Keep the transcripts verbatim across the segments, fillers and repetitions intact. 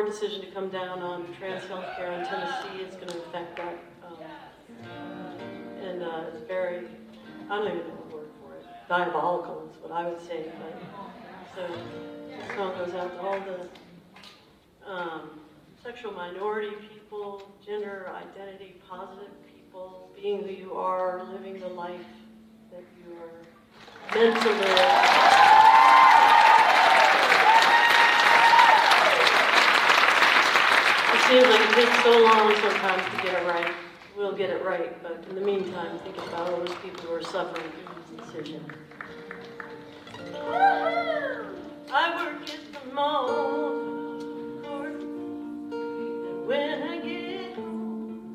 decision to come down on trans health care in Tennessee is going to affect that. Um, and uh, it's very, I don't even know the word for it, diabolical is what I would say. But, so this song goes out to all the um, sexual minority people, gender identity positive people, being who you are, living the life that you are meant to live. It seems like it takes so long sometimes to get it right. We'll get it right, but in the meantime, think about all those people who are suffering through this decision. I work at the mall, and when I get home,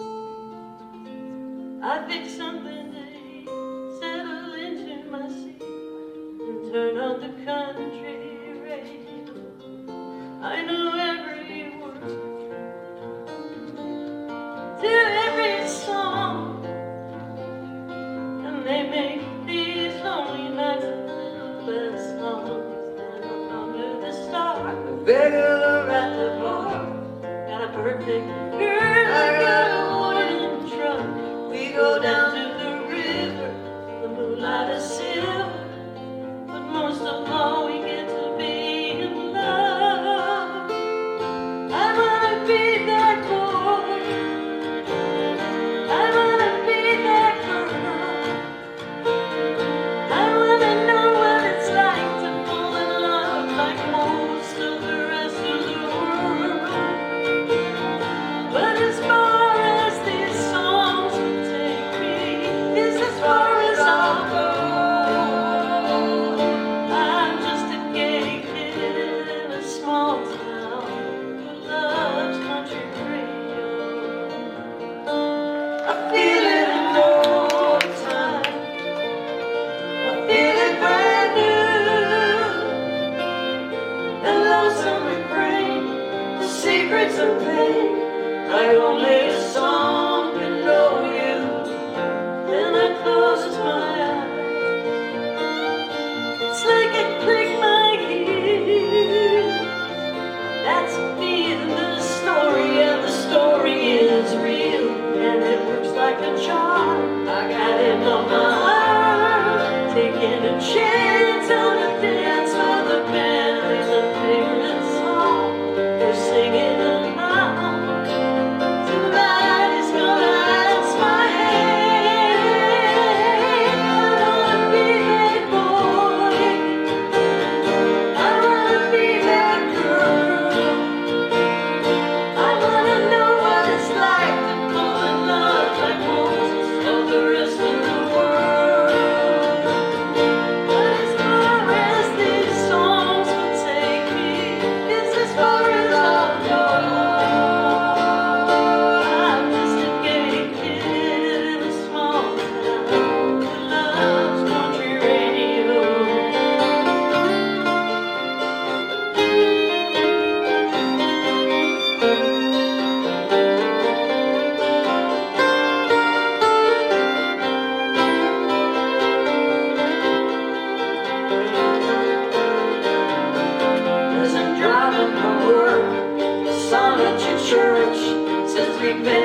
I fix something to eat, settle into my seat, and turn on the country radio. I know every word to every song, and they make these lonely nights a little less long. Then I'm under the stars, a beggar at the bar. Got a perfect girl, I got a wooden truck. We go down to the river, the moonlight is silver, but most of all we get to be in love. I wanna be that boy, I wanna be that girl, I wanna know what it's like to fall in love like most of the rest of the world. But as far as these songs will take me, is as far as I'll go. I'm just a gay kid in a small town who loves country radio. I feel it in no time, I feel it brand new. The lonesome refrain, the secrets of pain, like only a song can know you. Then I close my eyes, it's like I click my heels. That's me in the story, and the story is real, and it works like a charm. I got him on my arm, taking a chance on a dance for the band. It's a favorite song, they're singing along. Somebody's gonna ask my hand. I wanna be that boy, I wanna be that girl, I wanna know what it's like to fall in love like most of the rest of the world. But as far as these songs will take me, it's as far as I'll go. I'm just a gay kid in a small town who loves country radio. As I'm driving my work, the song at your church says repent